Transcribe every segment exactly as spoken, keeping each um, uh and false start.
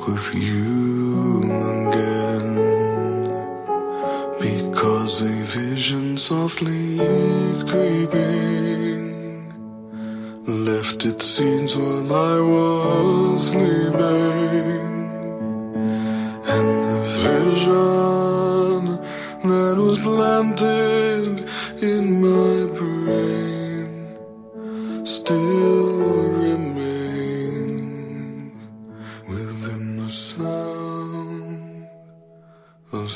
with you again, because a vision softly creeping left its seeds while I was sleeping, and the vision that was planted in my brain still remains within the sound of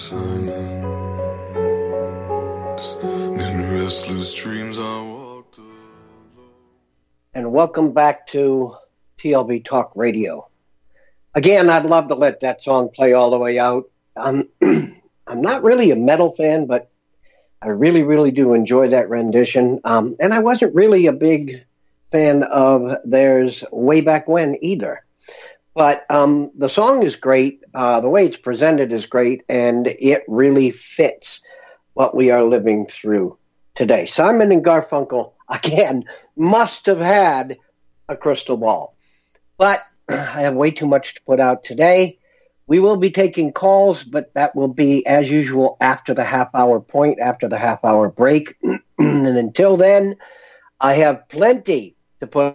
silence. In restless dreams I walked alone. And welcome back to T L B Talk Radio. Again, I'd love to let that song play all the way out. Um, I'm not really a metal fan, but I really, really do enjoy that rendition. Um, and I wasn't really a big fan of theirs way back when either. But um, the song is great. Uh, the way it's presented is great, and it really fits what we are living through today. Simon and Garfunkel, again, must have had a crystal ball. But I have way too much to put out today. We will be taking calls, but that will be, as usual, after the half-hour point, after the half-hour break. And until then, I have plenty to put.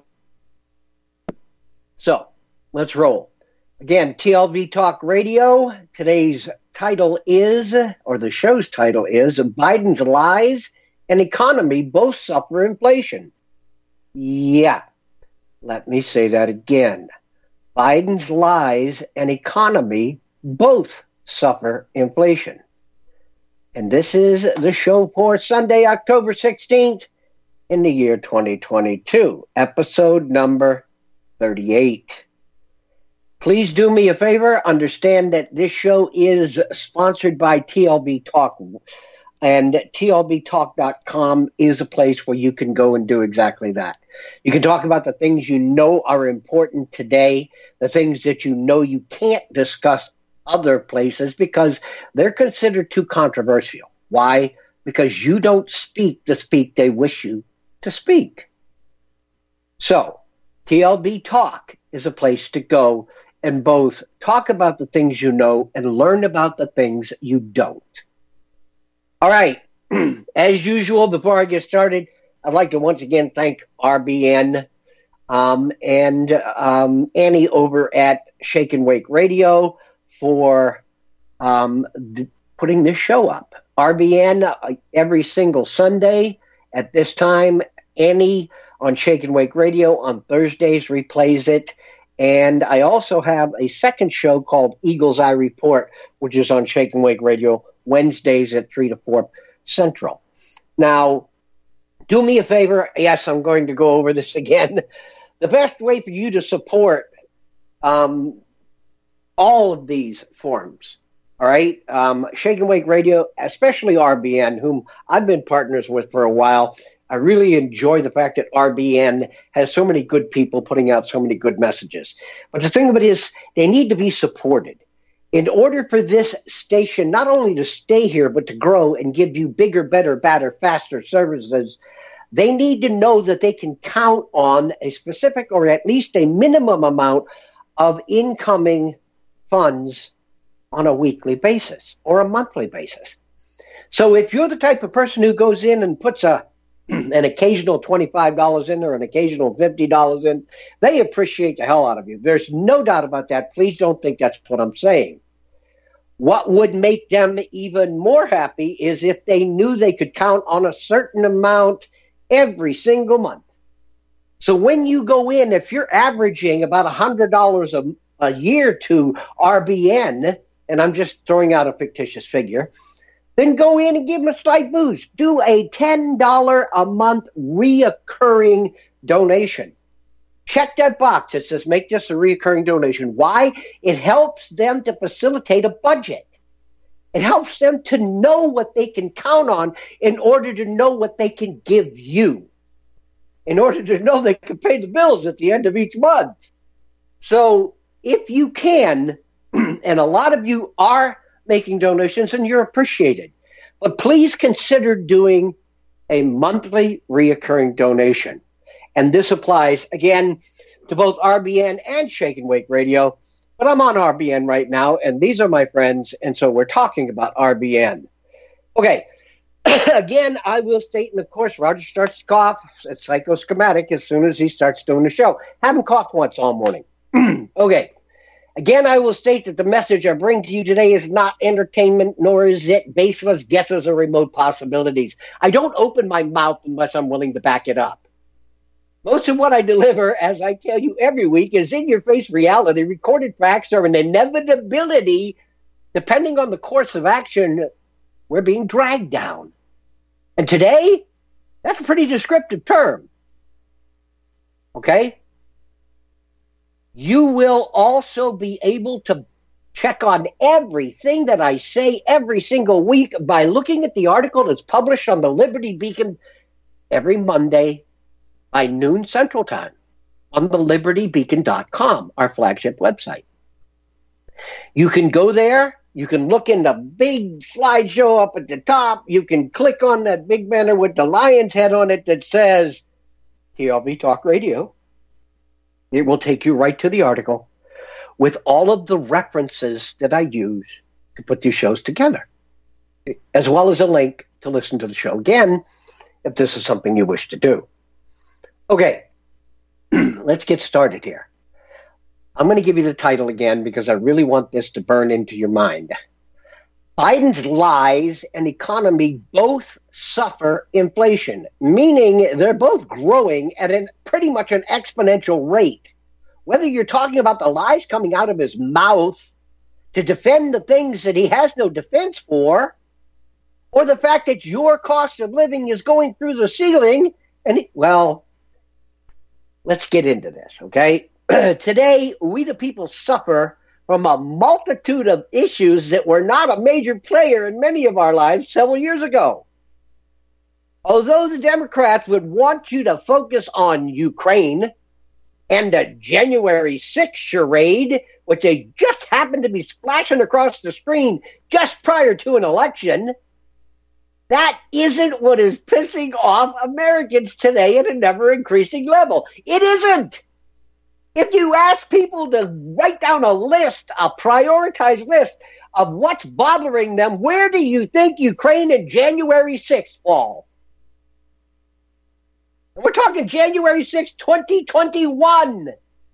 So, let's roll. Again, T L V Talk Radio. Today's title is, or the show's title is, Biden's Lies and Economy Both Suffer Inflation. Yeah, let me say that again. Biden's lies and economy both suffer inflation. And this is the show for Sunday, October sixteenth in the year twenty twenty-two, episode number thirty-eight. Please do me a favor. Understand that this show is sponsored by T L B Talk, and T L B talk dot com is a place where you can go and do exactly that. You can talk about the things you know are important today, the things that you know you can't discuss other places because they're considered too controversial. Why? Because you don't speak the speak they wish you to speak. So, T L B Talk is a place to go and both talk about the things you know and learn about the things you don't. All right. As usual, before I get started, I'd like to once again thank R B N um, and um, Annie over at Shake and Wake Radio for um, d- putting this show up. R B N uh, every single Sunday at this time. Annie on Shake and Wake Radio on Thursdays replays it. And I also have a second show called Eagle's Eye Report, which is on Shake and Wake Radio Wednesdays at three to four Central. Now, do me a favor. Yes, I'm going to go over this again. The best way for you to support um, all of these forums, all right, um, Shake and Wake Radio, especially R B N, whom I've been partners with for a while. I really enjoy the fact that R B N has so many good people putting out so many good messages. But the thing of it is, they need to be supported. In order for this station not only to stay here, but to grow and give you bigger, better, better, faster services, they need to know that they can count on a specific or at least a minimum amount of incoming funds on a weekly basis or a monthly basis. So if you're the type of person who goes in and puts a an occasional twenty-five dollars in or an occasional fifty dollars in, they appreciate the hell out of you. There's no doubt about that. Please don't think that's what I'm saying. What would make them even more happy is if they knew they could count on a certain amount every single month. So when you go in, if you're averaging about one hundred dollars a, a year to R B N, and I'm just throwing out a fictitious figure, then go in and give them a slight boost. Do a ten dollars a month reoccurring donation. Check that box. It says make this a reoccurring donation. Why? It helps them to facilitate a budget. It helps them to know what they can count on in order to know what they can give you, in order to know they can pay the bills at the end of each month. So if you can, and a lot of you are making donations, and you're appreciated. But please consider doing a monthly reoccurring donation. And this applies, again, to both R B N and Shake and Wake Radio. But I'm on R B N right now, and these are my friends, and so we're talking about R B N. Okay. Again, I will state, and of course, Roger starts to cough. It's psychoschematic as soon as he starts doing the show. Haven't coughed once all morning. Okay. Again, I will state that the message I bring to you today is not entertainment, nor is it baseless guesses or remote possibilities. I don't open my mouth unless I'm willing to back it up. Most of what I deliver, as I tell you every week, is in-your-face reality. Recorded facts are an inevitability. Depending on the course of action, we're being dragged down. And today, that's a pretty descriptive term. Okay? You will also be able to check on everything that I say every single week by looking at the article that's published on the Liberty Beacon every Monday by noon Central Time on the liberty beacon dot com, our flagship website. You can go there. You can look in the big slideshow up at the top. You can click on that big banner with the lion's head on it that says T L V Talk Radio. It will take you right to the article with all of the references that I use to put these shows together, as well as a link to listen to the show again if this is something you wish to do. Okay, let's get started here. I'm going to give you the title again because I really want this to burn into your mind. Biden's lies and economy both suffer inflation, meaning they're both growing at an pretty much an exponential rate. Whether you're talking about the lies coming out of his mouth to defend the things that he has no defense for, or the fact that your cost of living is going through the ceiling, and, he, well, let's get into this, okay? Today, we the people suffer from a multitude of issues that were not a major player in many of our lives several years ago. Although the Democrats would want you to focus on Ukraine and the January sixth charade, which they just happened to be splashing across the screen just prior to an election, that isn't what is pissing off Americans today at a never-increasing level. It isn't. If you ask people to write down a list, a prioritized list of what's bothering them, where do you think Ukraine and January sixth fall? And we're talking January sixth, twenty twenty-one.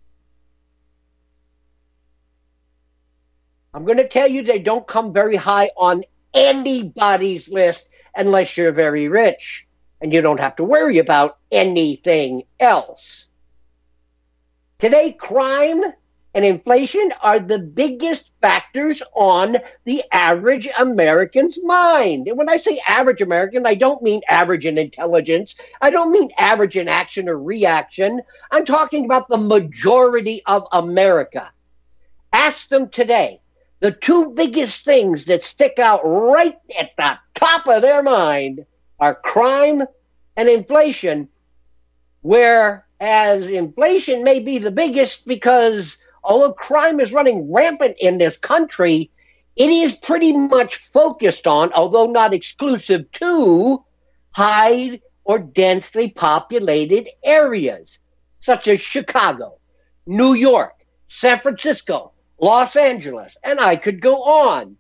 I'm going to tell you they don't come very high on anybody's list unless you're very rich and you don't have to worry about anything else. Today, crime and inflation are the biggest factors on the average American's mind. And when I say average American, I don't mean average in intelligence. I don't mean average in action or reaction. I'm talking about the majority of America. Ask them today. The two biggest things that stick out right at the top of their mind are crime and inflation, whereas inflation may be the biggest because although crime is running rampant in this country, it is pretty much focused on, although not exclusive to, high or densely populated areas, such as Chicago, New York, San Francisco, Los Angeles, and I could go on.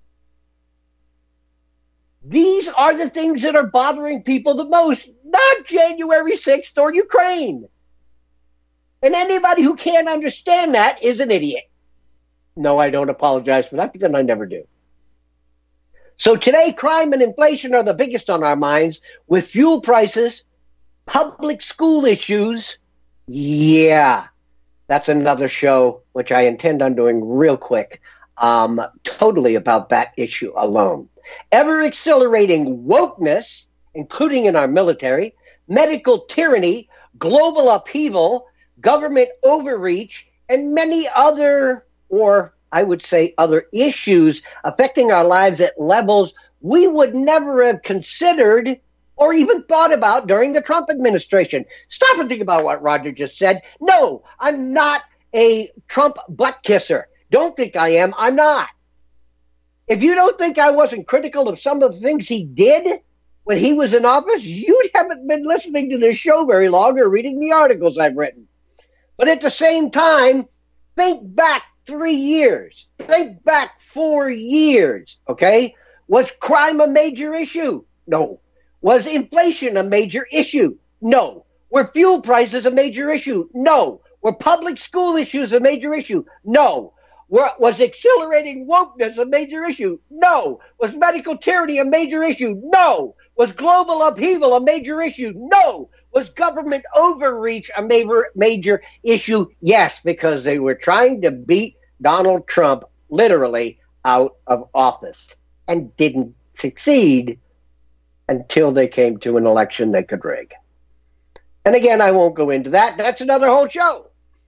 These are the things that are bothering people the most, not January sixth or Ukraine. And anybody who can't understand that is an idiot. No, I don't apologize for that, because I never do. So today, crime and inflation are the biggest on our minds, with fuel prices, public school issues. Yeah, that's another show, which I intend on doing real quick, um, totally about that issue alone. Ever-accelerating wokeness, including in our military, medical tyranny, global upheaval, government overreach, and many other, or I would say other issues affecting our lives at levels we would never have considered or even thought about during the Trump administration. Stop and think about what Roger just said. No, I'm not a Trump butt kisser. Don't think I am. I'm not. If you don't think I wasn't critical of some of the things he did when he was in office, you haven't been listening to this show very long or reading the articles I've written. But at the same time, Think back three years. Think back four years, okay? Was crime a major issue? No. Was inflation a major issue? No. Were fuel prices a major issue? No. Were public school issues a major issue? No. Were, was accelerating wokeness a major issue? No. Was medical tyranny a major issue? No. Was global upheaval a major issue? No. Was government overreach a major, major issue? Yes, because they were trying to beat Donald Trump literally out of office and didn't succeed until they came to an election they could rig. And again, I won't go into that. That's another whole show.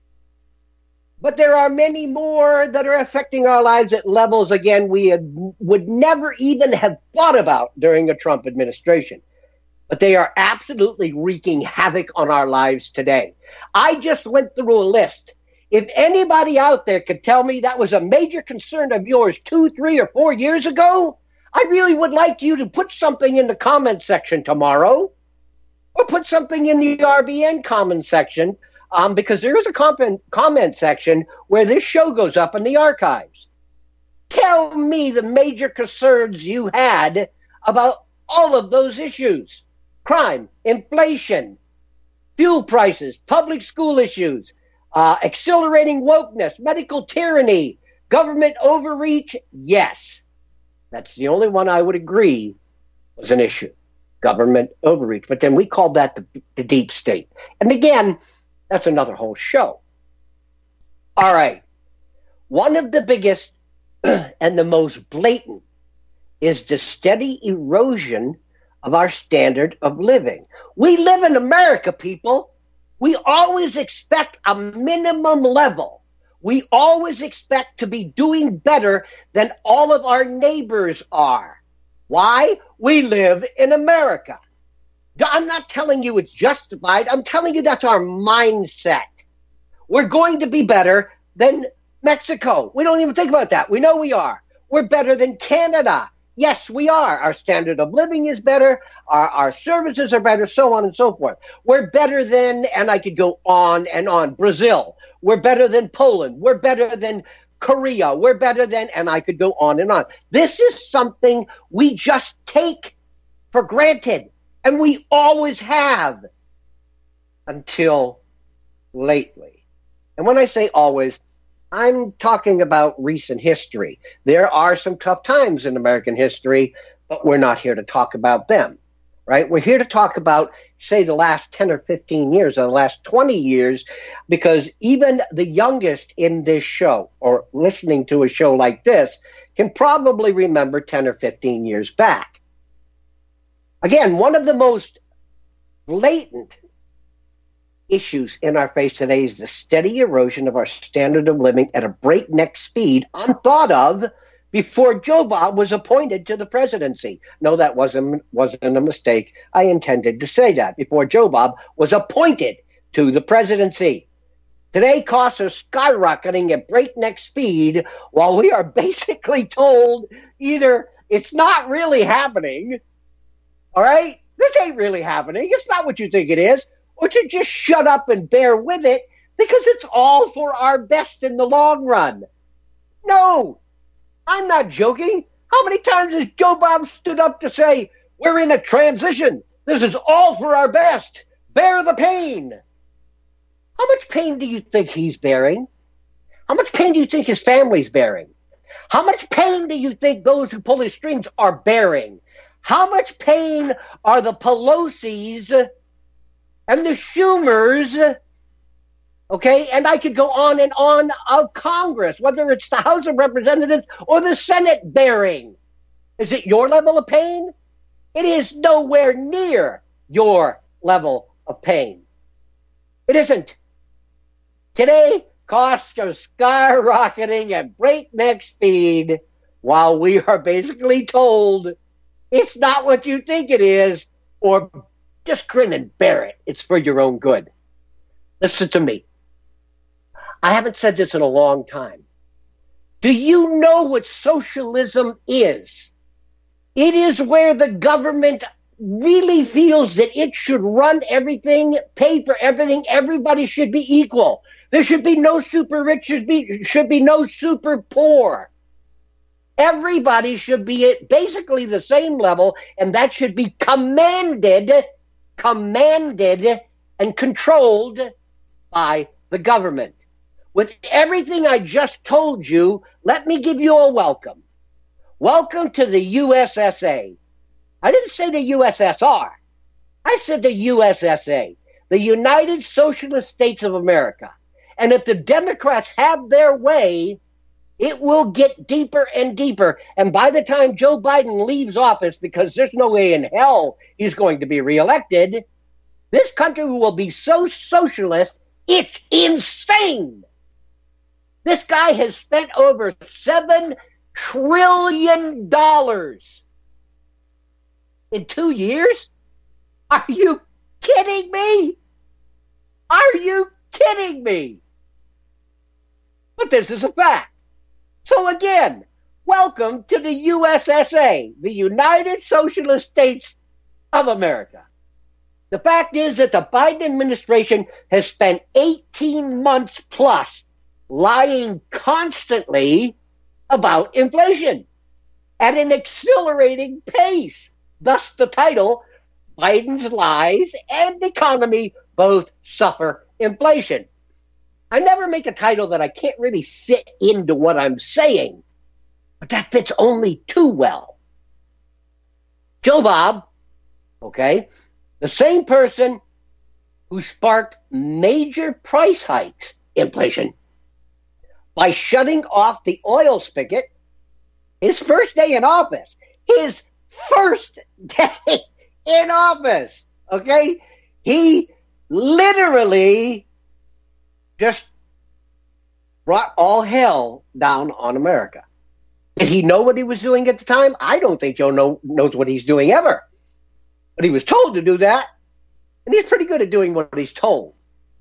But there are many more that are affecting our lives at levels, again, we had, would never even have thought about during a Trump administration. But they are absolutely wreaking havoc on our lives today. I just went through a list. If anybody out there could tell me that was a major concern of yours two, three, or four years ago, I really would like you to put something in the comment section tomorrow, or put something in the R B N comment section, um, because there is a comment, comment section where this show goes up in the archives. Tell me the major concerns you had about all of those issues. Crime, inflation, fuel prices, public school issues, uh, accelerating wokeness, medical tyranny, government overreach. Yes, that's the only one I would agree was an issue. Government overreach. But then we called that the, the deep state. And again, that's another whole show. All right. One of the biggest and the most blatant is the steady erosion of our standard of living. We live in America, people. We always expect a minimum level. We always expect to be doing better than all of our neighbors are. Why? We live in America. I'm not telling you it's justified. I'm telling you that's our mindset. We're going to be better than Mexico. We don't even think about that. We know we are. We're better than Canada. Yes, we are. Our standard of living is better. Our, our services are better, so on and so forth. We're better than, and I could go on and on, Brazil. We're better than Poland. We're better than Korea. We're better than, and I could go on and on. This is something we just take for granted, and we always have until lately. And when I say always, I'm talking about recent history. There are some tough times in American history, but we're not here to talk about them, right? We're here to talk about, say, the last ten or fifteen years, or the last twenty years, because even the youngest in this show, or listening to a show like this, can probably remember ten or fifteen years back. Again, one of the most blatant issues in our face today is the steady erosion of our standard of living at a breakneck speed, unthought of before Joe Bob was appointed to the presidency. No, that wasn't, wasn't a mistake. I intended to say that before Joe Bob was appointed to the presidency. Today, costs are skyrocketing at breakneck speed, while we are basically told either it's not really happening, all right? This ain't really happening. It's not what you think it is. Or to just shut up and bear with it because it's all for our best in the long run. No, I'm not joking. How many times has Joe Bob stood up to say, we're in a transition. This is all for our best. Bear the pain. How much pain do you think he's bearing? How much pain do you think his family's bearing? How much pain do you think those who pull his strings are bearing? How much pain are the Pelosi's and the Schumers, okay, and I could go on and on, of Congress, whether it's the House of Representatives or the Senate bearing? Is it your level of pain? It is nowhere near your level of pain. It isn't. Today, costs are skyrocketing at breakneck speed, while we are basically told it's not what you think it is, or just grin and bear it. It's for your own good. Listen to me. I haven't said this in a long time. Do you know what socialism is? It is where the government really feels that it should run everything, pay for everything. Everybody should be equal. There should be no super rich, should be, should be no super poor. Everybody should be at basically the same level, and that should be commanded, commanded, and controlled by the government. With everything I just told you, let me give you a welcome. Welcome to the U S S A. I didn't say the U S S R. I said the U S S A, the United Socialist States of America. And if the Democrats have their way, it will get deeper and deeper. And by the time Joe Biden leaves office, because there's no way in hell he's going to be reelected, this country will be so socialist, it's insane. This guy has spent over seven trillion dollars in two years? Are you kidding me? Are you kidding me? But this is a fact. So again, welcome to the U S S A, the United Socialist States of America. The fact is that the Biden administration has spent eighteen months plus lying constantly about inflation at an accelerating pace. Thus the title, Biden's Lies and Economy Both Suffer Inflation. I never make a title that I can't really fit into what I'm saying, but that fits only too well. Joe Bob, okay, the same person who sparked major price hikes, inflation, by shutting off the oil spigot, his first day in office, his first day in office, okay, he literally just brought all hell down on America. Did he know what he was doing at the time? I don't think Joe know, knows what he's doing ever. But he was told to do that, and he's pretty good at doing what he's told.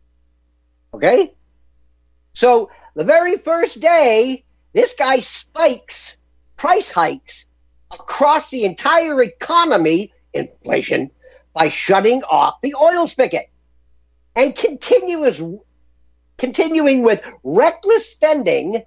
Okay? So the very first day, this guy spikes price hikes across the entire economy, inflation, by shutting off the oil spigot and continuous continuing with reckless spending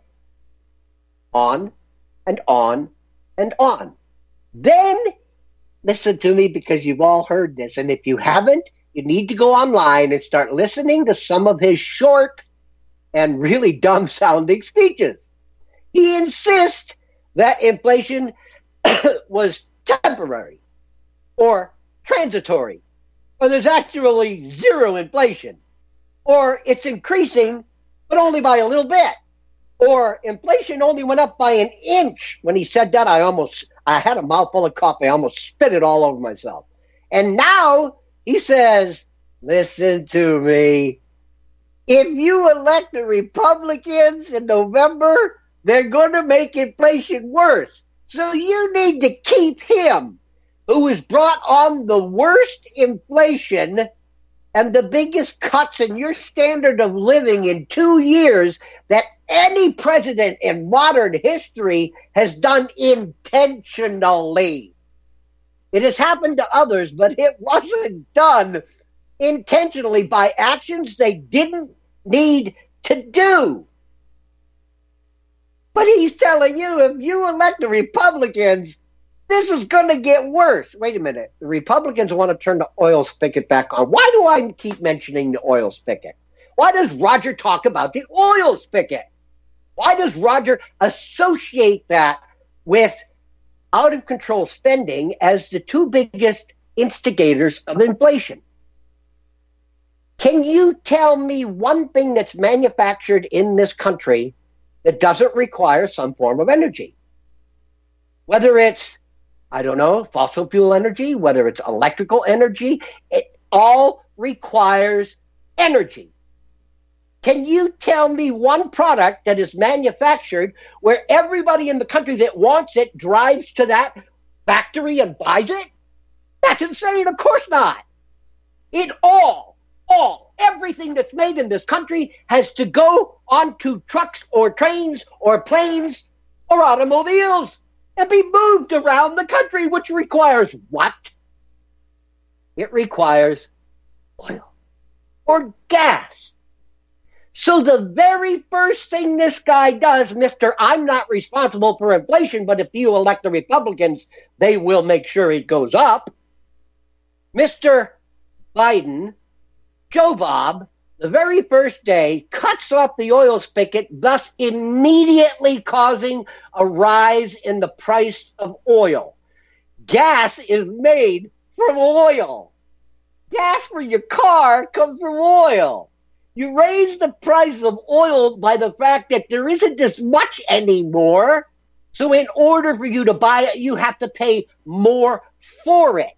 on and on and on. Then, listen to me because you've all heard this, and if you haven't, you need to go online and start listening to some of his short and really dumb-sounding speeches. He insists that inflation was temporary or transitory, or there's actually zero inflation, or it's increasing, but only by a little bit, or inflation only went up by an inch. When he said that, I almost, I had a mouthful of coffee. I almost spit it all over myself. And now he says, listen to me. If you elect the Republicans in November, they're going to make inflation worse. So you need to keep him, who has brought on the worst inflation and the biggest cuts in your standard of living in two years that any president in modern history has done intentionally. It has happened to others, but it wasn't done intentionally by actions they didn't need to do. But he's telling you, if you elect the Republicans, this is going to get worse. Wait a minute. The Republicans want to turn the oil spigot back on. Why do I keep mentioning the oil spigot? Why does Roger talk about the oil spigot? Why does Roger associate that with out-of-control spending as the two biggest instigators of inflation? Can you tell me one thing that's manufactured in this country that doesn't require some form of energy? Whether it's, I don't know, fossil fuel energy, whether it's electrical energy, it all requires energy. Can you tell me one product that is manufactured where everybody in the country that wants it drives to that factory and buys it? That's insane. Of course not. It all, all, everything that's made in this country has to go onto trucks or trains or planes or automobiles and be moved around the country, which requires what? It requires oil or gas. So the very first thing this guy does, Mister I'm not responsible for inflation, but if you elect the Republicans, they will make sure it goes up. Mister Biden, Joe Bob, the very first day, cuts off the oil spigot, thus immediately causing a rise in the price of oil. Gas is made from oil. Gas for your car comes from oil. You raise the price of oil by the fact that there isn't as much anymore. So in order for you to buy it, you have to pay more for it.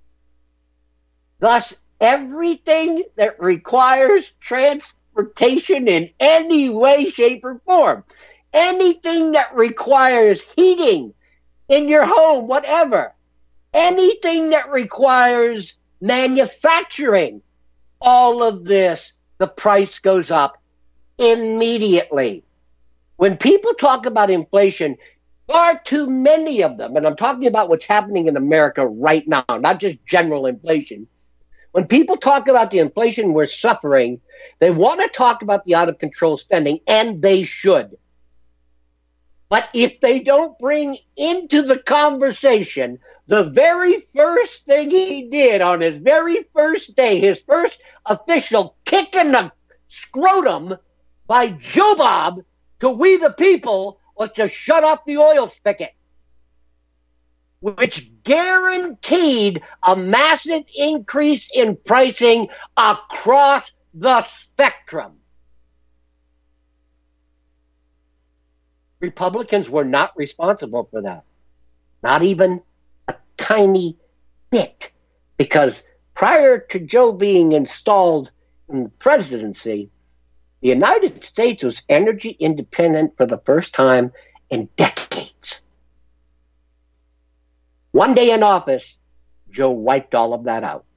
Thus, everything that requires transportation in any way, shape, or form, anything that requires heating in your home, whatever, anything that requires manufacturing, all of this, the price goes up immediately. When people talk about inflation, far too many of them, and I'm talking about what's happening in America right now, not just general inflation. When people talk about the inflation we're suffering, they want to talk about the out-of-control spending, and they should. But if they don't bring into the conversation the very first thing he did on his very first day, his first official kick in the scrotum by Joe Bob to we the people was to shut off the oil spigot, which guaranteed a massive increase in pricing across the spectrum. Republicans were not responsible for that. Not even a tiny bit. Because prior to Joe being installed in the presidency, the United States was energy independent for the first time in decades. One day in office, Joe wiped all of that out.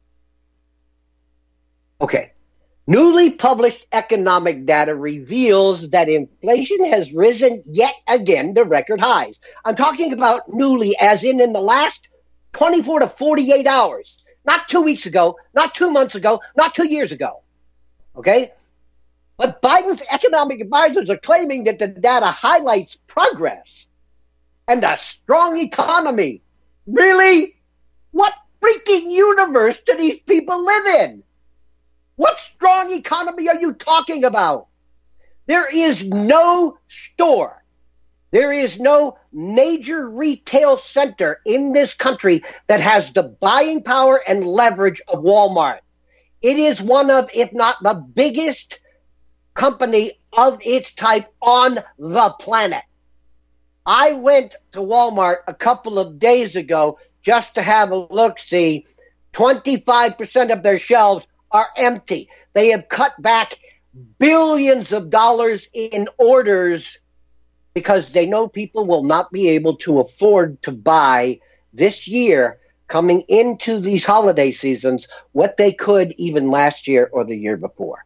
Okay. Newly published economic data reveals that inflation has risen yet again to record highs. I'm talking about newly as in in the last twenty-four to forty-eight hours. Not two weeks ago, not two months ago, not two years ago. Okay? But Biden's economic advisors are claiming that the data highlights progress and a strong economy. Really? What freaking universe do these people live in? What strong economy are you talking about? There is no store. There is no major retail center in this country that has the buying power and leverage of Walmart. It is one of, if not the biggest company of its type on the planet. I went to Walmart a couple of days ago just to have a look-see. twenty-five percent of their shelves are empty. They have cut back billions of dollars in orders because they know people will not be able to afford to buy this year coming into these holiday seasons what they could even last year or the year before.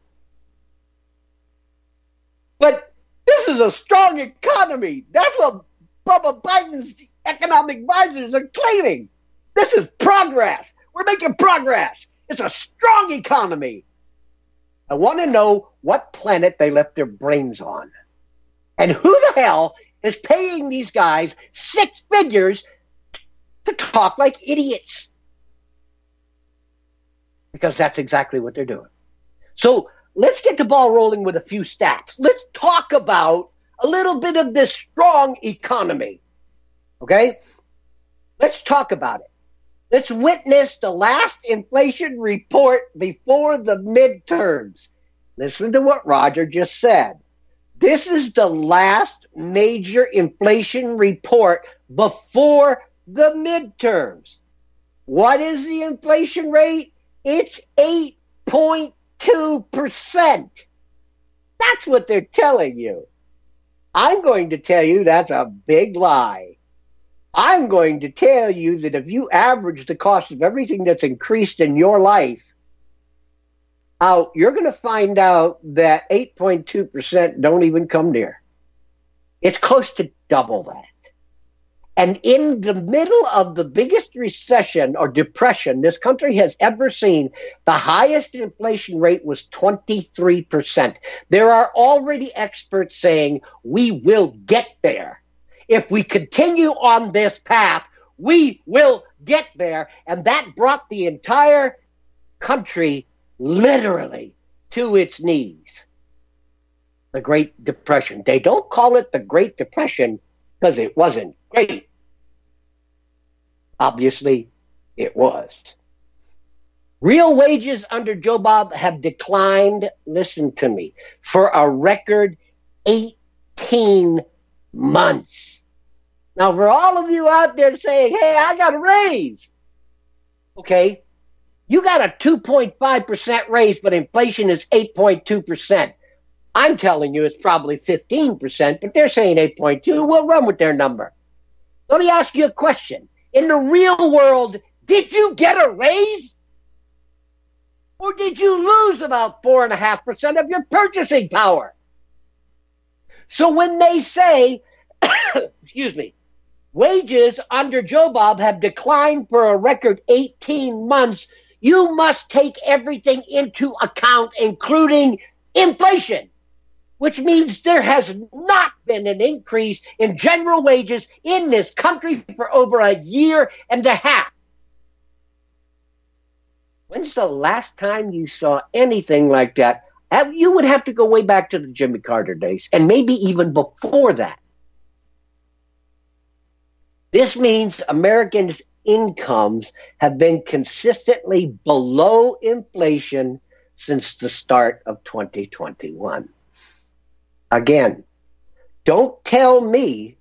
But this is a strong economy. That's what Bubba Biden's economic advisors are claiming. This is progress. We're making progress. It's a strong economy. I want to know what planet they left their brains on. And who the hell is paying these guys six figures to talk like idiots? Because that's exactly what they're doing. So let's get the ball rolling with a few stats. Let's talk about a little bit of this strong economy. Okay? Let's talk about it. Let's witness the last inflation report before the midterms. Listen to what Roger just said. This is the last major inflation report before the midterms. What is the inflation rate? It's eight point two percent. That's what they're telling you. I'm going to tell you that's a big lie. I'm going to tell you that if you average the cost of everything that's increased in your life out, you're going to find out that eight point two percent don't even come near. It's close to double that. And in the middle of the biggest recession or depression this country has ever seen, the highest inflation rate was twenty-three percent. There are already experts saying we will get there. If we continue on this path, we will get there. And that brought the entire country literally to its knees. The Great Depression. They don't call it the Great Depression because it wasn't great. Obviously, it was. Real wages under Joe Bob have declined, listen to me, for a record eighteen months. Now, for all of you out there saying, hey, I got a raise. Okay, you got a two point five percent raise, but inflation is eight point two percent. I'm telling you it's probably fifteen percent, but they're saying eight point two. We'll run with their number. Let me ask you a question. In the real world, did you get a raise? Or did you lose about four point five percent of your purchasing power? So when they say, excuse me, wages under Joe Bob have declined for a record eighteen months, you must take everything into account, including inflation, which means there has not been an increase in general wages in this country for over a year and a half. When's the last time you saw anything like that? You would have to go way back to the Jimmy Carter days, and maybe even before that. This means Americans' incomes have been consistently below inflation since the start of twenty twenty-one. Again, don't tell me,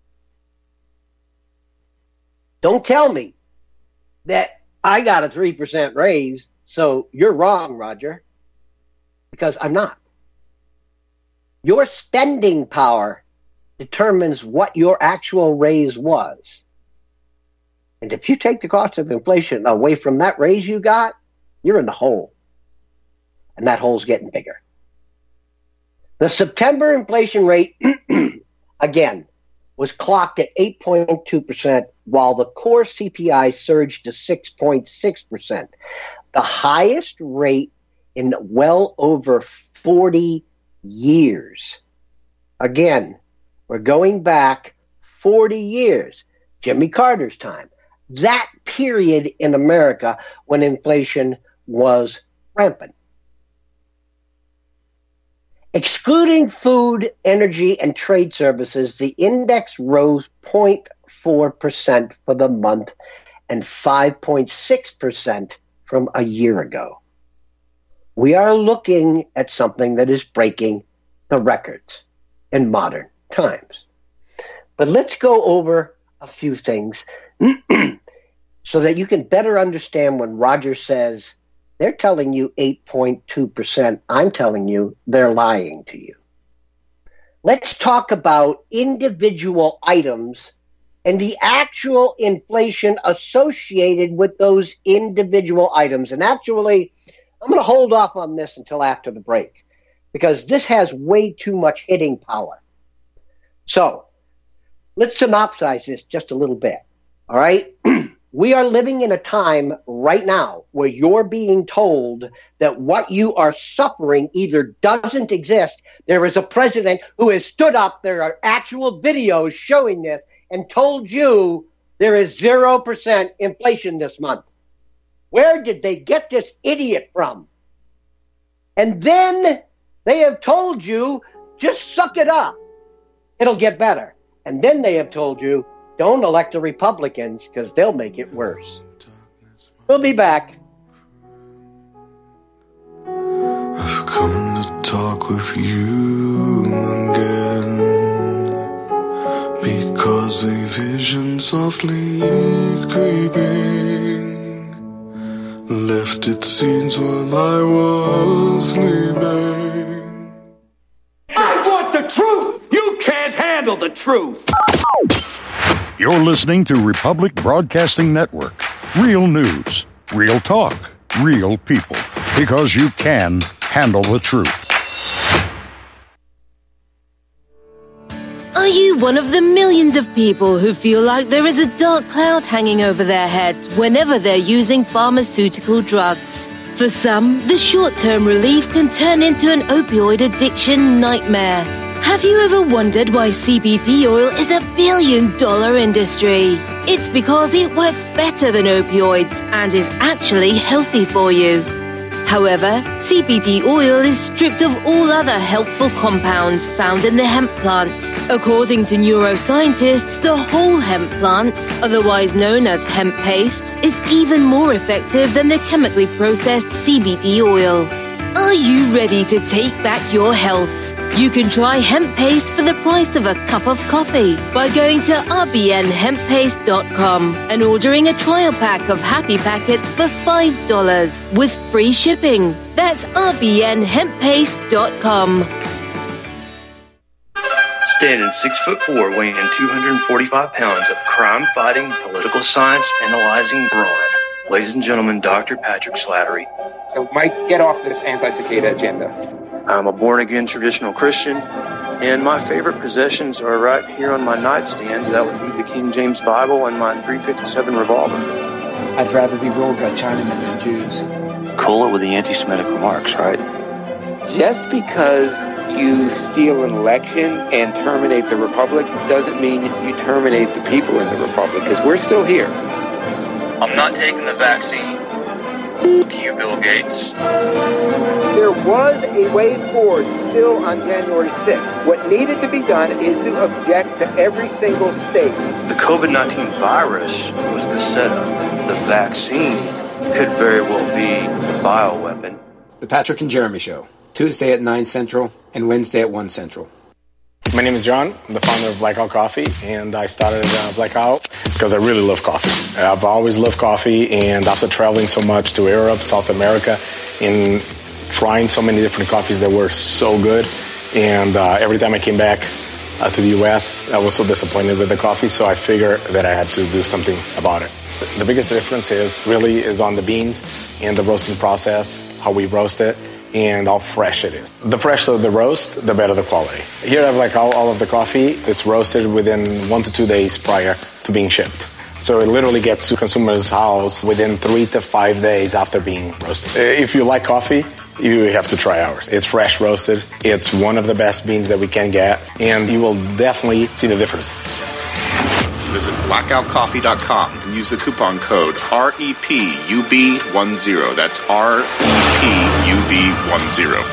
don't tell me that I got a three percent raise, so you're wrong, Roger, because I'm not. Your spending power determines what your actual raise was. And if you take the cost of inflation away from that raise you got, you're in the hole. And that hole's getting bigger. The September inflation rate, again, was clocked at eight point two percent, while the core C P I surged to six point six percent, the highest rate in well over forty years. Again, we're going back forty years, Jimmy Carter's time, that period in America when inflation was rampant. Excluding food, energy, and trade services, the index rose zero point four percent for the month and five point six percent from a year ago. We are looking at something that is breaking the records in modern times. But let's go over a few things so that you can better understand when Roger says they're telling you eight point two percent. I'm telling you they're lying to you. Let's talk about individual items and the actual inflation associated with those individual items. And actually, I'm going to hold off on this until after the break because this has way too much hitting power. So let's synopsize this just a little bit. All right? We are living in a time right now where you're being told that what you are suffering either doesn't exist. There is a president who has stood up. There are actual videos showing this and told you there is zero percent inflation this month. Where did they get this idiot from? And then they have told you, just suck it up. It'll get better. And then they have told you, don't elect the Republicans because they'll make it worse. We'll be back. I've come to talk with you again because a vision softly creeping left its scenes while I was sleeping. I want the truth! You can't handle the truth! You're listening to Republic Broadcasting Network. Real news, real talk, real people. Because you can handle the truth. Are you one of the millions of people who feel like there is a dark cloud hanging over their heads whenever they're using pharmaceutical drugs? For some, the short-term relief can turn into an opioid addiction nightmare. Have you ever wondered why C B D oil is a billion-dollar industry? It's because it works better than opioids and is actually healthy for you. However, C B D oil is stripped of all other helpful compounds found in the hemp plant. According to neuroscientists, the whole hemp plant, otherwise known as hemp paste, is even more effective than the chemically processed C B D oil. Are you ready to take back your health? You can try hemp paste for the price of a cup of coffee by going to r b n hemp paste dot com and ordering a trial pack of happy packets for five dollars with free shipping. That's r b n hemp paste dot com. Standing six foot four, weighing two hundred forty-five pounds of crime-fighting, political science analyzing brawn. Ladies and gentlemen, Doctor Patrick Slattery. So, Mike, get off this anti-cicada agenda. I'm a born-again traditional Christian, and my favorite possessions are right here on my nightstand. That would be the King James Bible and my three fifty-seven revolver. I'd rather be ruled by Chinamen than Jews. Cool it with the anti-Semitic remarks, right? Just because you steal an election and terminate the Republic doesn't mean you terminate the people in the Republic, because we're still here. I'm not taking the vaccine. Fuck you, Bill Gates. There was a way forward still on January sixth. What needed to be done is to object to every single state. The COVID nineteen virus was the setup. The vaccine could very well be the bioweapon. The Patrick and Jeremy Show, Tuesday at nine Central and Wednesday at one Central. My name is John. I'm the founder of Blackout Coffee, and I started uh, Blackout because I really love coffee. I've always loved coffee, and after traveling so much to Europe, South America, and trying so many different coffees that were so good, and uh, every time I came back uh, to the U S, I was so disappointed with the coffee, so I figured that I had to do something about it. The biggest difference is really is on the beans and the roasting process, how we roast it, and how fresh it is. The fresher the roast, the better the quality. Here I have like all, all of the coffee. It's roasted within one to two days prior to being shipped. So it literally gets to consumers' house within three to five days after being roasted. If you like coffee, you have to try ours. It's fresh roasted. It's one of the best beans that we can get, and you will definitely see the difference. Visit blackout coffee dot com and use the coupon code R E P U B ten. That's R E P U B ten.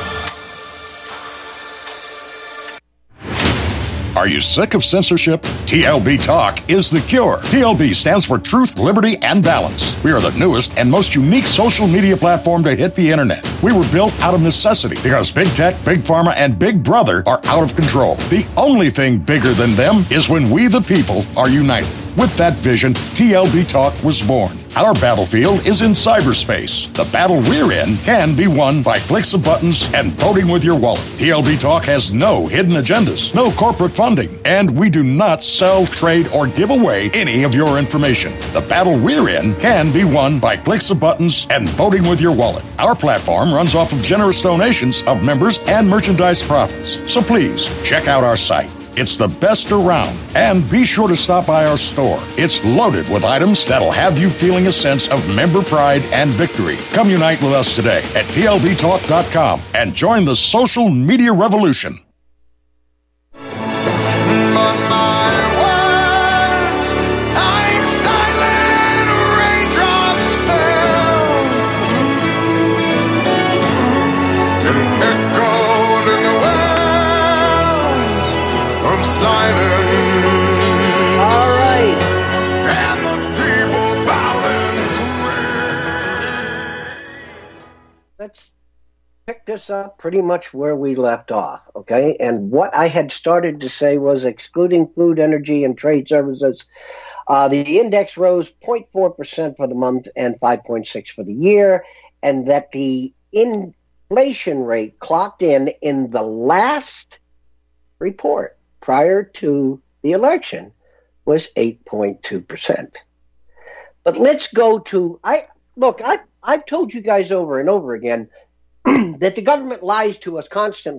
Are you sick of censorship? T L B Talk is the cure. T L B stands for Truth, Liberty, and Balance. We are the newest and most unique social media platform to hit the internet. We were built out of necessity because Big Tech, Big Pharma, and Big Brother are out of control. The only thing bigger than them is when we the people are united. With that vision, T L B Talk was born. Our battlefield is in cyberspace. The battle we're in can be won by clicks of buttons and voting with your wallet. T L B Talk has no hidden agendas, no corporate funding, and we do not sell, trade, or give away any of your information. The battle we're in can be won by clicks of buttons and voting with your wallet. Our platform runs off of generous donations of members and merchandise profits. So please, check out our site. It's the best around. And be sure to stop by our store. It's loaded with items that'll have you feeling a sense of member pride and victory. Come unite with us today at T L B talk dot com and join the social media revolution. Let's pick this up pretty much where we left off, okay? And what I had started to say was excluding food, energy, and trade services, uh, the index rose zero point four percent for the month and five point six percent for the year, and that the inflation rate clocked in in the last report prior to the election was eight point two percent. But let's go to, I look, I I've told you guys over and over again that the government lies to us constantly,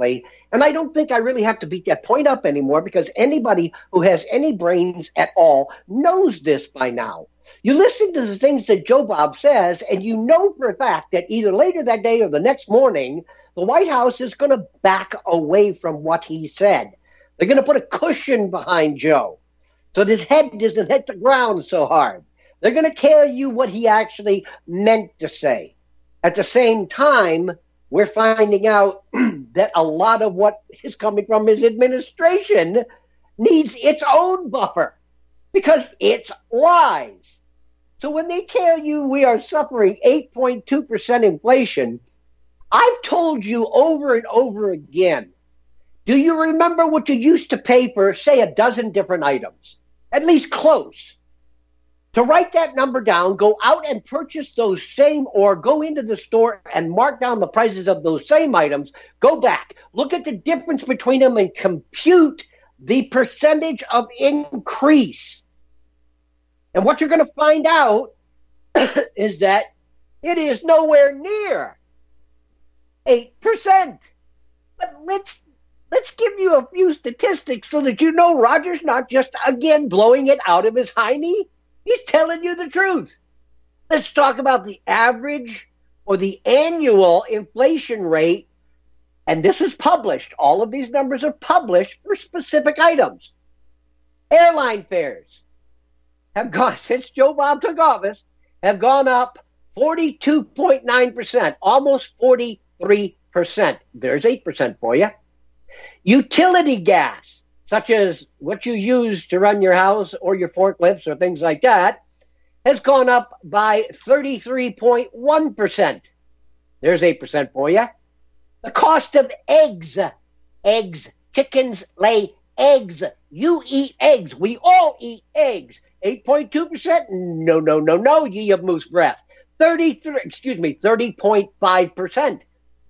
And I don't think I really have to beat that point up anymore because anybody who has any brains at all knows this by now. You listen to the things that Joe Bob says, and you know for a fact that either later that day or the next morning, the White House is going to back away from what he said. They're going to put a cushion behind Joe so that his head doesn't hit the ground so hard. They're going to tell you what he actually meant to say. At the same time, we're finding out that a lot of what is coming from his administration needs its own buffer because it's lies. So when they tell you we are suffering eight point two percent inflation, I've told you over and over again, do you remember what you used to pay for, say, a dozen different items? At least close. To write that number down, go out and purchase those same, or go into the store and mark down the prices of those same items. Go back, look at the difference between them and compute the percentage of increase. And what you're going to find out is that it is nowhere near eight percent. But let's let's give you a few statistics so that you know Roger's not just, again, blowing it out of his hiney. He's telling you the truth. Let's talk about the average or the annual inflation rate. And this is published. All of these numbers are published for specific items. Airline fares have gone, since Joe Bob took office, have gone up forty-two point nine percent, almost forty-three percent. There's eight percent for you. Utility gas, such as what you use to run your house or your forklifts or things like that, has gone up by thirty-three point one percent. There's eight percent for you. The cost of eggs, eggs, chickens lay eggs. You eat eggs. We all eat eggs. eight point two percent? No, no, no, no, ye of moose breath. thirty-three, excuse me, thirty point five percent.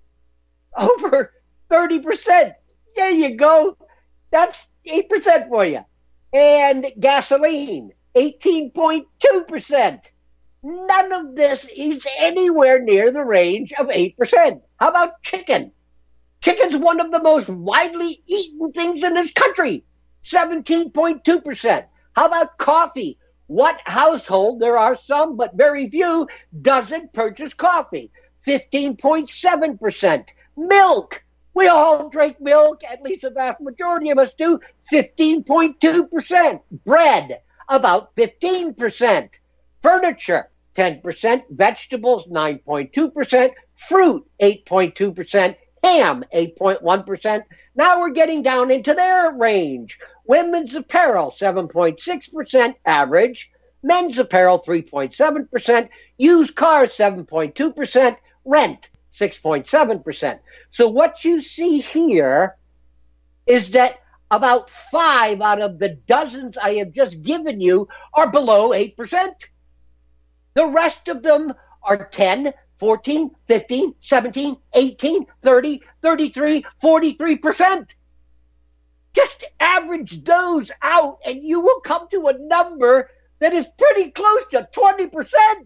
Over thirty percent. There you go. That's eight percent for you. And gasoline, eighteen point two percent. None of this is anywhere near the range of eight percent. How about chicken? Chicken's one of the most widely eaten things in this country, seventeen point two percent. How about coffee? What household, there are some but very few, doesn't purchase coffee? fifteen point seven percent. Milk. We all drink milk, at least the vast majority of us do, fifteen point two percent. Bread, about fifteen percent. Furniture, ten percent. Vegetables, nine point two percent. Fruit, eight point two percent. Ham, eight point one percent. Now we're getting down into their range. Women's apparel, seven point six percent average. Men's apparel, three point seven percent. Used cars, seven point two percent. Rent, six point seven percent. So what you see here is that about five out of the dozens I have just given you are below eight percent. The rest of them are ten, fourteen, fifteen, seventeen, eighteen, thirty, thirty-three, forty-three percent. Just average those out and you will come to a number that is pretty close to twenty percent.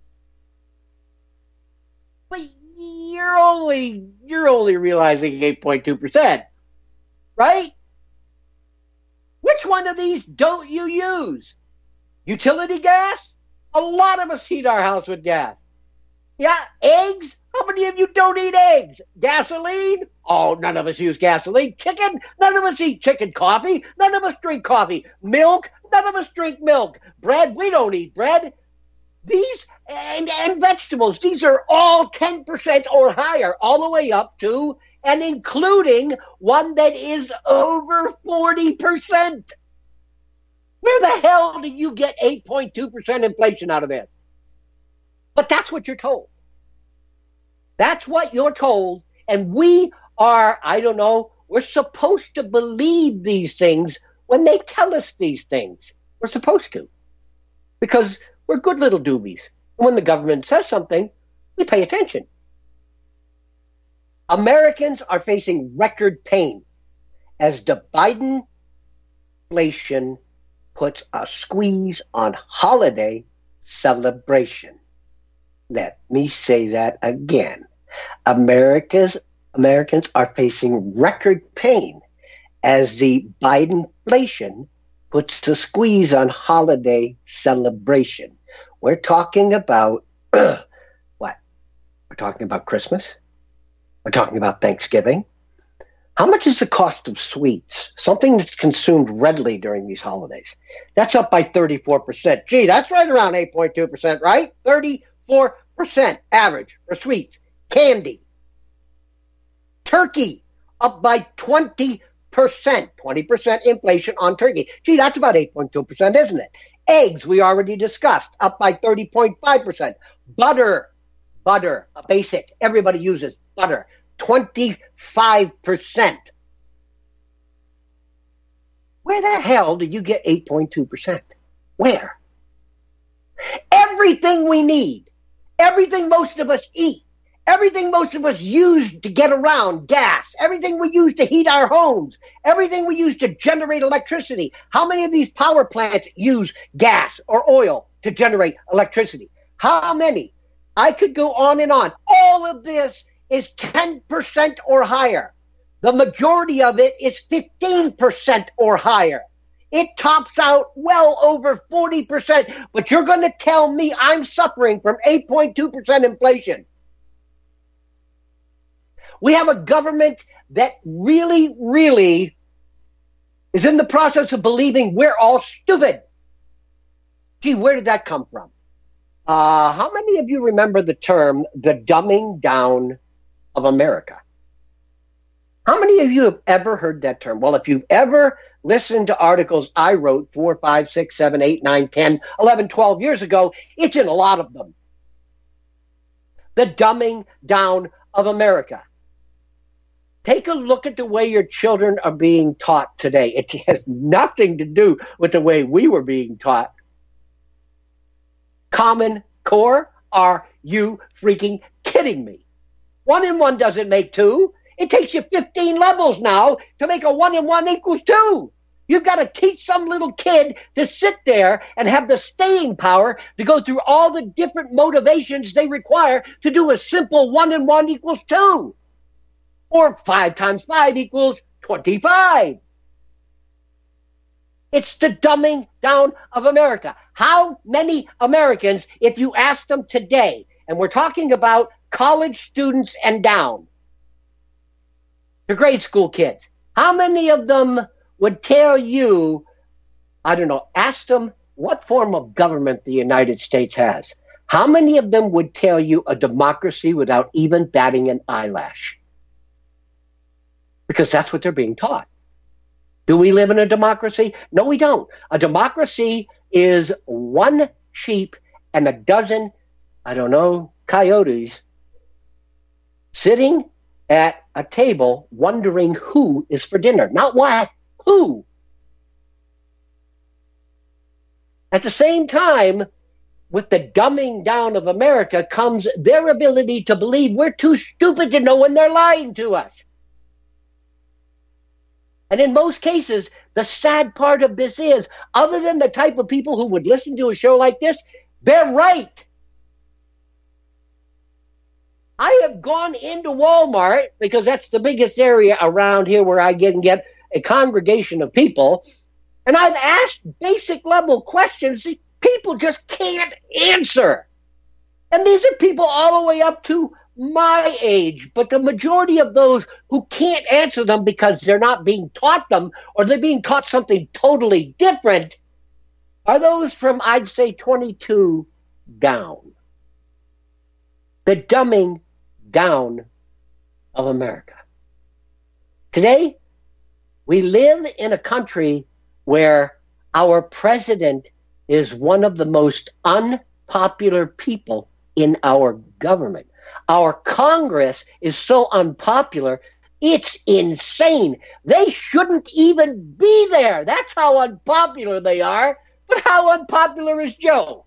But you're only you're only realizing eight point two percent, right? Which one of these don't you use? Utility gas? A lot of us heat our house with gas. Yeah, eggs? How many of you don't eat eggs? Gasoline? Oh, none of us use gasoline. Chicken? None of us eat chicken. Coffee? None of us drink coffee. Milk? None of us drink milk. Bread? We don't eat bread. These and, and vegetables, these are all ten percent or higher, all the way up to and including one that is over forty percent. Where the hell do you get eight point two percent inflation out of this? But that's what you're told. That's what you're told. And we are, I don't know, we're supposed to believe these things when they tell us these things. We're supposed to. Because we're good little doobies. When the government says something, we pay attention. Americans are facing record pain as the Biden inflation puts a squeeze on holiday celebration. Let me say that again. America's Americans are facing record pain as the Bidenflation puts a squeeze on holiday celebration. We're talking about what? We're talking about Christmas. We're talking about Thanksgiving. How much is the cost of sweets? Something that's consumed readily during these holidays. That's up by thirty-four percent. Gee, that's right around eight point two percent, right? thirty-four percent average for sweets. Candy. Turkey, up by twenty percent. twenty percent inflation on turkey. Gee, that's about eight point two percent, isn't it? Eggs, we already discussed, up by thirty point five percent. Butter. Butter, a basic. Everybody uses butter. twenty-five percent. Where the hell did you get eight point two percent? Where? Everything we need, everything most of us eat, everything most of us use to get around, gas, everything we use to heat our homes, everything we use to generate electricity. How many of these power plants use gas or oil to generate electricity? How many? I could go on and on. All of this is ten percent or higher. The majority of it is fifteen percent or higher. It tops out well over forty percent. But you're going to tell me I'm suffering from eight point two percent inflation. We have a government that really, really is in the process of believing we're all stupid. Gee, where did that come from? Uh, how many of you remember the term, the dumbing down of America? How many of you have ever heard that term? Well, if you've ever listened to articles I wrote four, five, six, seven, eight, nine, ten, eleven, twelve years ago, it's in a lot of them. The dumbing down of America. Take a look at the way your children are being taught today. It has nothing to do with the way we were being taught. Common Core? Are you freaking kidding me? One and one doesn't make two. It takes you fifteen levels now to make a one and one equals two. You've got to teach some little kid to sit there and have the staying power to go through all the different motivations they require to do a simple one and one equals two. Or five times five equals twenty-five. It's the dumbing down of America. How many Americans, if you ask them today, and we're talking about college students and down, the grade school kids, how many of them would tell you, I don't know, ask them what form of government the United States has? How many of them would tell you a democracy without even batting an eyelash? Because that's what they're being taught. Do we live in a democracy? No, we don't. A democracy is one sheep and a dozen, I don't know, coyotes sitting at a table wondering who is for dinner. Not what, who. At the same time, with the dumbing down of America comes their ability to believe we're too stupid to know when they're lying to us. And in most cases, the sad part of this is, other than the type of people who would listen to a show like this, they're right. I have gone into Walmart, because that's the biggest area around here where I can get a congregation of people, and I've asked basic level questions people just can't answer. And these are people all the way up to my age, but the majority of those who can't answer them because they're not being taught them, or they're being taught something totally different, are those from, I'd say, twenty-two down. The dumbing down of America. Today, we live in a country where our president is one of the most unpopular people in our government. Our Congress is so unpopular, it's insane. They shouldn't even be there. That's how unpopular they are. But how unpopular is Joe?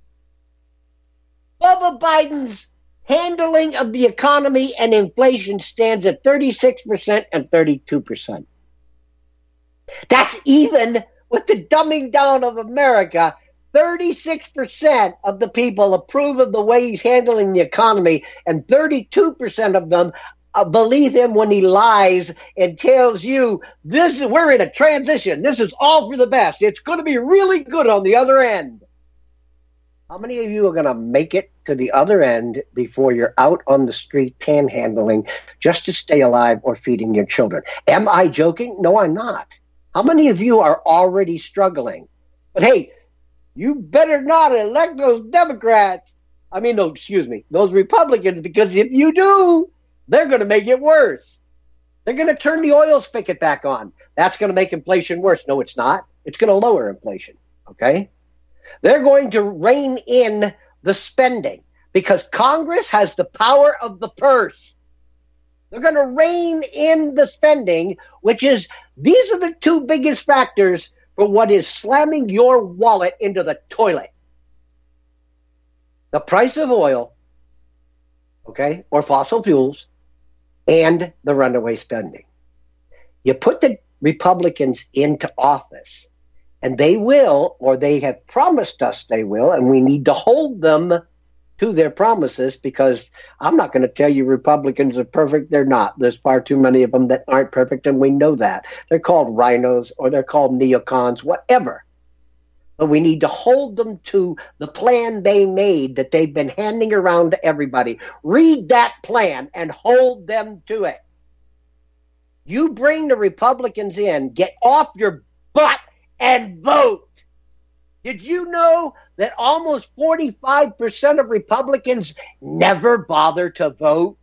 Bubba Biden's handling of the economy and inflation stands at thirty-six percent and thirty-two percent. That's even with the dumbing down of America. thirty-six percent of the people approve of the way he's handling the economy, and thirty-two percent of them uh, believe him when he lies and tells you this is, we're in a transition. This is all for the best. It's going to be really good on the other end. How many of you are going to make it to the other end before you're out on the street panhandling just to stay alive or feeding your children? Am I joking? No, I'm not. How many of you are already struggling? But hey, you better not elect those Democrats. I mean, no, excuse me, those Republicans, because if you do, they're going to make it worse. They're going to turn the oil spigot back on. That's going to make inflation worse. No, it's not. It's going to lower inflation, okay? They're going to rein in the spending because Congress has the power of the purse. They're going to rein in the spending, which is, these are the two biggest factors for what is slamming your wallet into the toilet. The price of oil, okay, or fossil fuels, and the runaway spending. You put the Republicans into office, and they will, or they have promised us they will, and we need to hold them to their promises, because I'm not going to tell you Republicans are perfect. They're not. There's far too many of them that aren't perfect, and we know that. They're called rhinos, or they're called neocons, whatever. But we need to hold them to the plan they made that they've been handing around to everybody. Read that plan and hold them to it. You bring the Republicans in, get off your butt and vote. Did you know that almost forty-five percent of Republicans never bother to vote?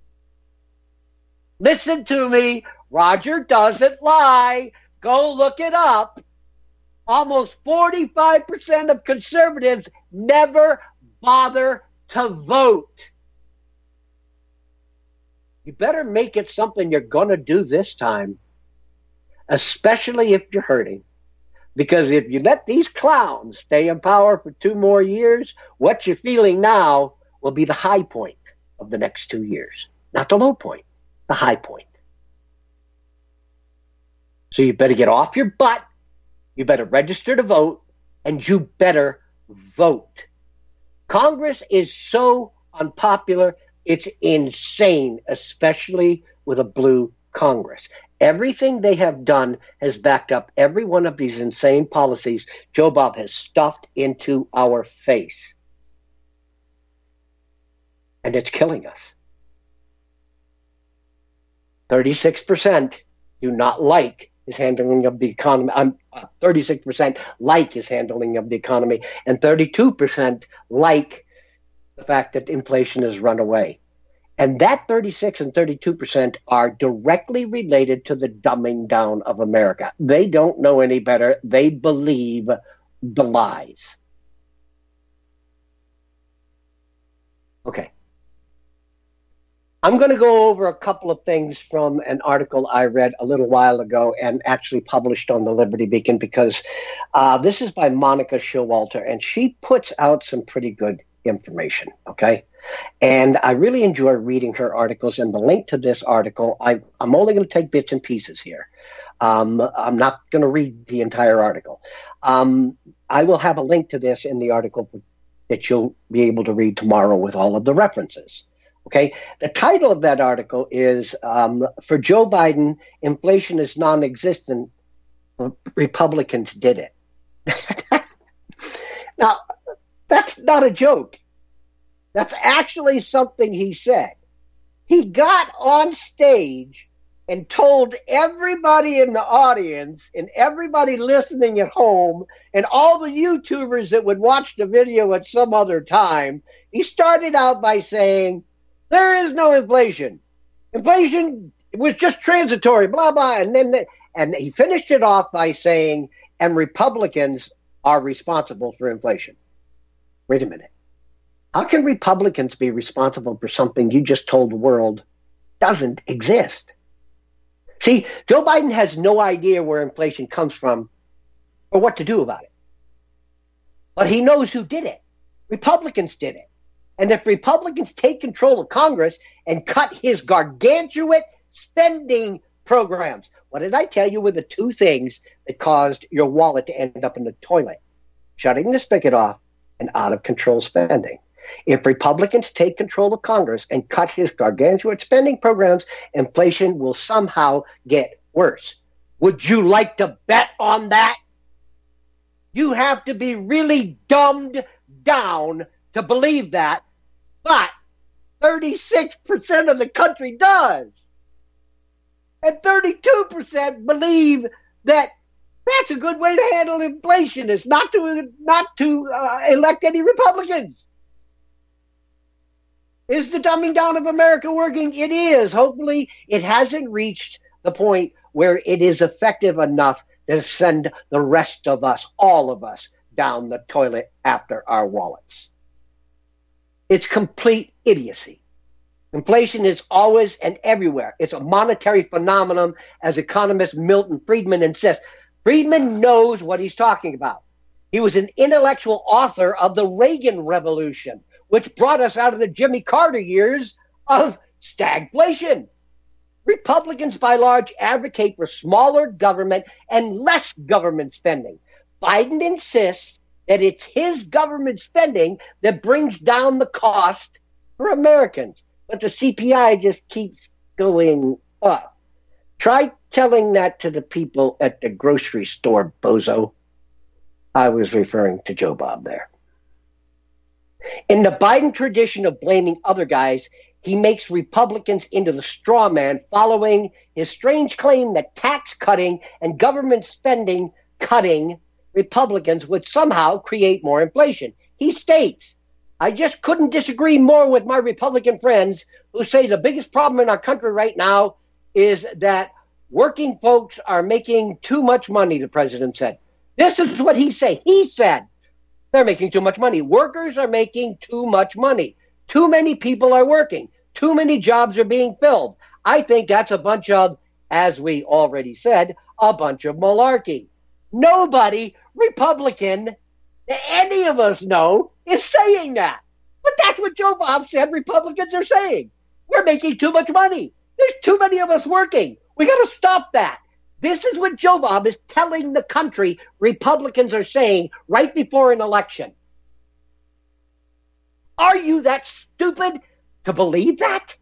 Listen to me. Roger doesn't lie. Go look it up. Almost forty-five percent of conservatives never bother to vote. You better make it something you're going to do this time, especially if you're hurting. Because if you let these clowns stay in power for two more years, what you're feeling now will be the high point of the next two years. Not the low point, the high point. So you better get off your butt. You better register to vote, and you better vote. Congress is so unpopular, it's insane, especially with a blue Congress. Everything they have done has backed up every one of these insane policies Joe Bob has stuffed into our face. And it's killing us. thirty-six percent do not like his handling of the economy. I'm uh, thirty-six percent like his handling of the economy, and thirty-two percent like the fact that inflation has run away. And that thirty-six and thirty-two percent are directly related to the dumbing down of America. They don't know any better. They believe the lies. Okay. I'm going to go over a couple of things from an article I read a little while ago and actually published on the Liberty Beacon, because uh, this is by Monica Showalter, and she puts out some pretty good information, okay? And I really enjoy reading her articles, and the link to this article, I, I'm only going to take bits and pieces here. Um, I'm not going to read the entire article. Um, I will have a link to this in the article that you'll be able to read tomorrow with all of the references. Okay, the title of that article is, um, for Joe Biden, inflation is non-existent. Republicans did it. Now, that's not a joke. That's actually something he said. He got on stage and told everybody in the audience and everybody listening at home and all the YouTubers that would watch the video at some other time, he started out by saying, there is no inflation. Inflation was just transitory, blah, blah. And then the, and he finished it off by saying, and Republicans are responsible for inflation. Wait a minute. How can Republicans be responsible for something you just told the world doesn't exist? See, Joe Biden has no idea where inflation comes from or what to do about it. But he knows who did it. Republicans did it. And if Republicans take control of Congress and cut his gargantuan spending programs, what did I tell you were the two things that caused your wallet to end up in the toilet? Shutting the spigot off and out of control spending. If Republicans take control of Congress and cut his gargantuan spending programs, inflation will somehow get worse. Would you like to bet on that? You have to be really dumbed down to believe that, but thirty-six percent of the country does. And thirty-two percent believe that that's a good way to handle inflation, is not to not to uh, elect any Republicans. Is the dumbing down of America working? It is. Hopefully it hasn't reached the point where it is effective enough to send the rest of us, all of us, down the toilet after our wallets. It's complete idiocy. Inflation is always and everywhere. It's a monetary phenomenon, as economist Milton Friedman insists. Friedman knows what he's talking about. He was an intellectual author of the Reagan Revolution, which brought us out of the Jimmy Carter years of stagflation. Republicans, by large, advocate for smaller government and less government spending. Biden insists that it's his government spending that brings down the cost for Americans. But the C P I just keeps going up. Try telling that to the people at the grocery store, bozo. I was referring to Joe Bob there. In the Biden tradition of blaming other guys, he makes Republicans into the straw man, following his strange claim that tax cutting and government spending cutting Republicans would somehow create more inflation. He states, I just couldn't disagree more with my Republican friends who say the biggest problem in our country right now is that working folks are making too much money, the president said. This is what he said. He said they're making too much money. Workers are making too much money. Too many people are working. Too many jobs are being filled. I think that's a bunch of, as we already said, a bunch of malarkey. Nobody Republican that any of us know is saying that. But that's what Joe Bob said Republicans are saying. We're making too much money. There's too many of us working. We got to stop that. This is what Joe Bob is telling the country Republicans are saying right before an election. Are you that stupid to believe that?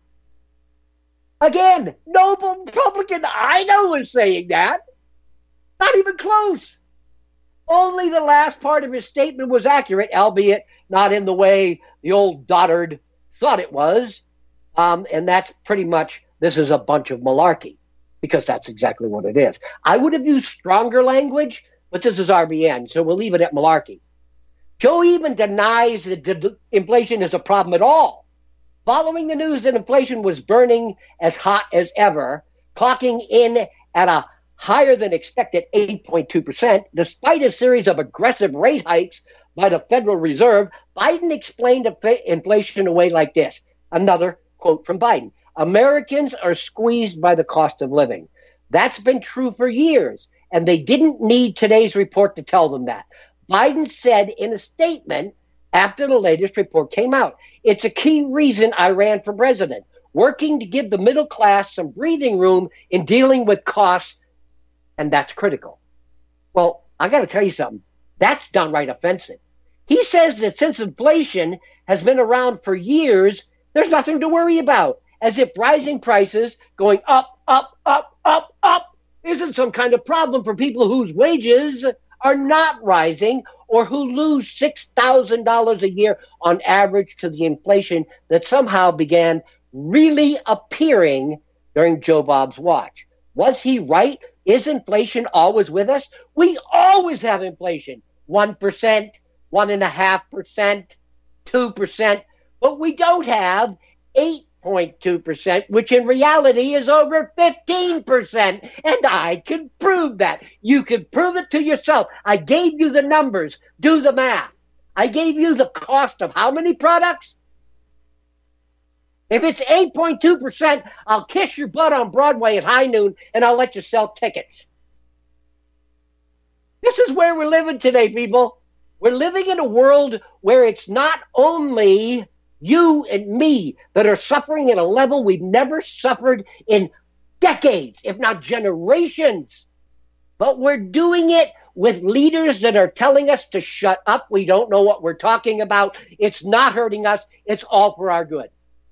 Again, no Republican I know is saying that. Not even close. Only the last part of his statement was accurate, albeit not in the way the old dotard thought it was. Um, and that's pretty much, this is a bunch of malarkey, because that's exactly what it is. I would have used stronger language, but this is R B N, so we'll leave it at malarkey. Joe even denies that d- inflation is a problem at all. Following the news that inflation was burning as hot as ever, clocking in at a higher than expected eight point two percent, despite a series of aggressive rate hikes by the Federal Reserve, Biden explained inflation away like this. Another quote from Biden. Americans are squeezed by the cost of living. That's been true for years, and they didn't need today's report to tell them that. Biden said in a statement after the latest report came out, it's a key reason I ran for president, working to give the middle class some breathing room in dealing with costs, and that's critical. Well, I got to tell you something. That's downright offensive. He says that since inflation has been around for years, there's nothing to worry about, as if rising prices going up, up, up, up, up isn't some kind of problem for people whose wages are not rising or who lose six thousand dollars a year on average to the inflation that somehow began really appearing during Joe Bob's watch. Was he right? Is inflation always with us? We always have inflation. one percent, one point five percent, two percent, but we don't have eight point two percent, which in reality is over fifteen percent. And I can prove that. You can prove it to yourself. I gave you the numbers. Do the math. I gave you the cost of how many products? If it's eight point two percent, I'll kiss your butt on Broadway at high noon and I'll let you sell tickets. This is where we're living today, people. We're living in a world where it's not only you and me that are suffering at a level we've never suffered in decades, if not generations. But we're doing it with leaders that are telling us to shut up. We don't know what we're talking about. It's not hurting us. It's all for our good.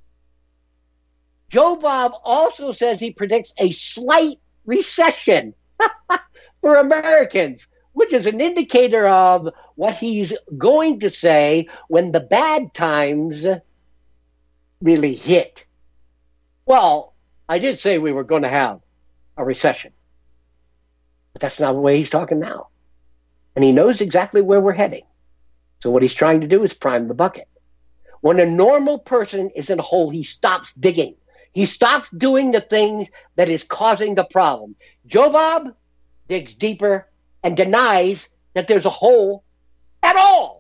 Joe Bob also says he predicts a slight recession for Americans, which is an indicator of what he's going to say when the bad times really hit. Well, I did say we were going to have a recession, but that's not the way he's talking now. And he knows exactly where we're heading. So what he's trying to do is prime the bucket. When a normal person is in a hole, he stops digging. He stops doing the thing that is causing the problem. Joe Bob digs deeper and denies that there's a hole at all.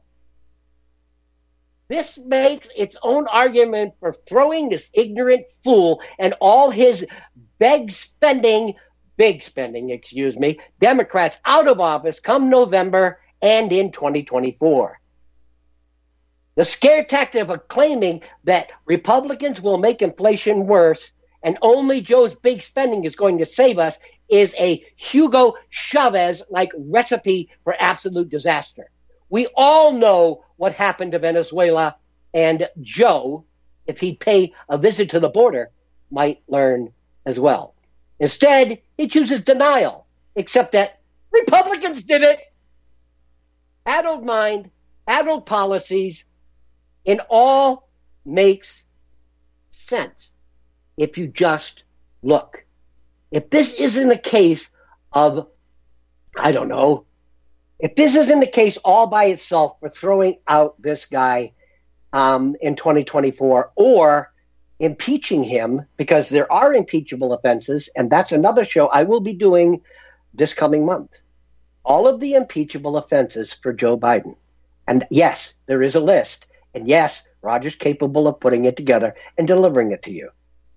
This makes its own argument for throwing this ignorant fool and all his big spending, big spending, excuse me, Democrats out of office come November and in twenty twenty-four. The scare tactic of claiming that Republicans will make inflation worse and only Joe's big spending is going to save us is a Hugo Chavez-like recipe for absolute disaster. We all know what happened to Venezuela, and Joe, if he'd pay a visit to the border, might learn as well. Instead, he chooses denial, except that Republicans did it. Adult mind, adult policies, it all makes sense if you just look. If this isn't a case of, I don't know, if this isn't a case all by itself for throwing out this guy um, in twenty twenty-four or impeaching him, because there are impeachable offenses, and that's another show I will be doing this coming month. All of the impeachable offenses for Joe Biden. And yes, there is a list. And yes, Roger's capable of putting it together and delivering it to you.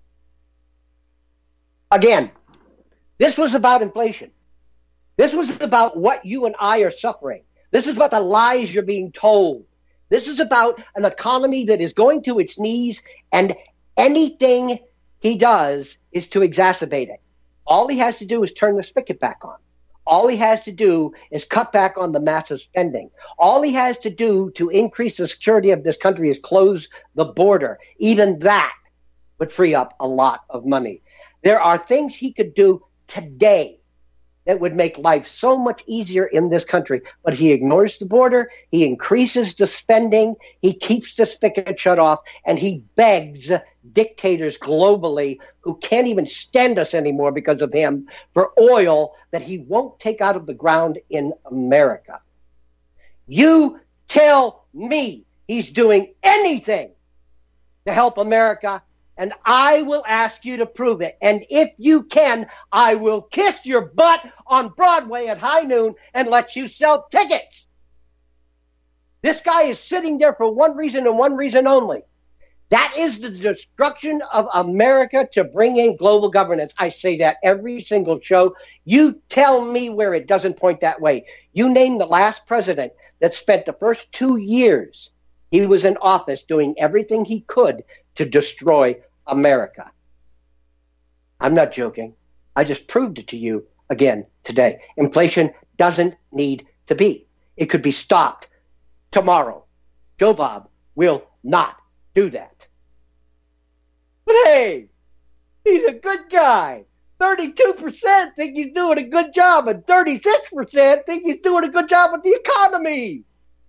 Again, this was about inflation. This was about what you and I are suffering. This is about the lies you're being told. This is about an economy that is going to its knees, and anything he does is to exacerbate it. All he has to do is turn the spigot back on. All he has to do is cut back on the massive spending. All he has to do to increase the security of this country is close the border. Even that would free up a lot of money. There are things he could do today that would make life so much easier in this country, but he ignores the border, he increases the spending, he keeps the spigot shut off, and he begs dictators globally who can't even stand us anymore because of him for oil that he won't take out of the ground in America. You tell me he's doing anything to help America, and I will ask you to prove it. And if you can, I will kiss your butt on Broadway at high noon and let you sell tickets. This guy is sitting there for one reason and one reason only. That is the destruction of America to bring in global governance. I say that every single show. You tell me where it doesn't point that way. You name the last president that spent the first two years he was in office doing everything he could to destroy America. I'm not joking. I just proved it to you again today. Inflation doesn't need to be. It could be stopped tomorrow. Joe Bob will not do that. But hey, he's a good guy. thirty-two percent think he's doing a good job, and thirty-six percent think he's doing a good job with the economy.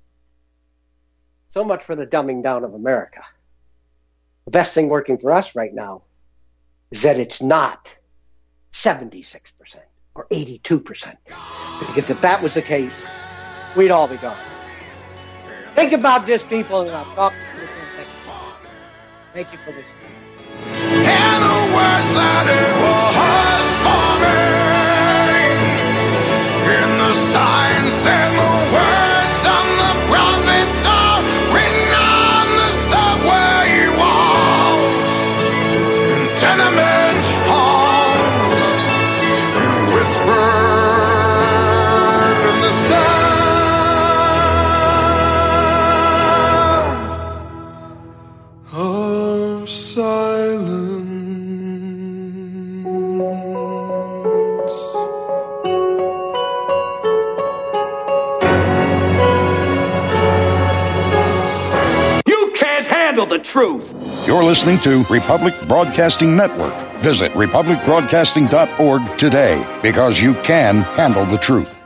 So much for the dumbing down of America. The best thing working for us right now is that it's not seventy-six percent or eighty-two percent. Because if that was the case, we'd all be gone. Think about this, people, and I'll talk to you next time. Thank you for listening. And the words that it was forming in the signs and the words on the prophets are written on the subway walls and tenement halls and whispered in the sound of silence. handle the truth. You're listening to Republic Broadcasting Network. Visit republic broadcasting dot org today, because you can handle the truth.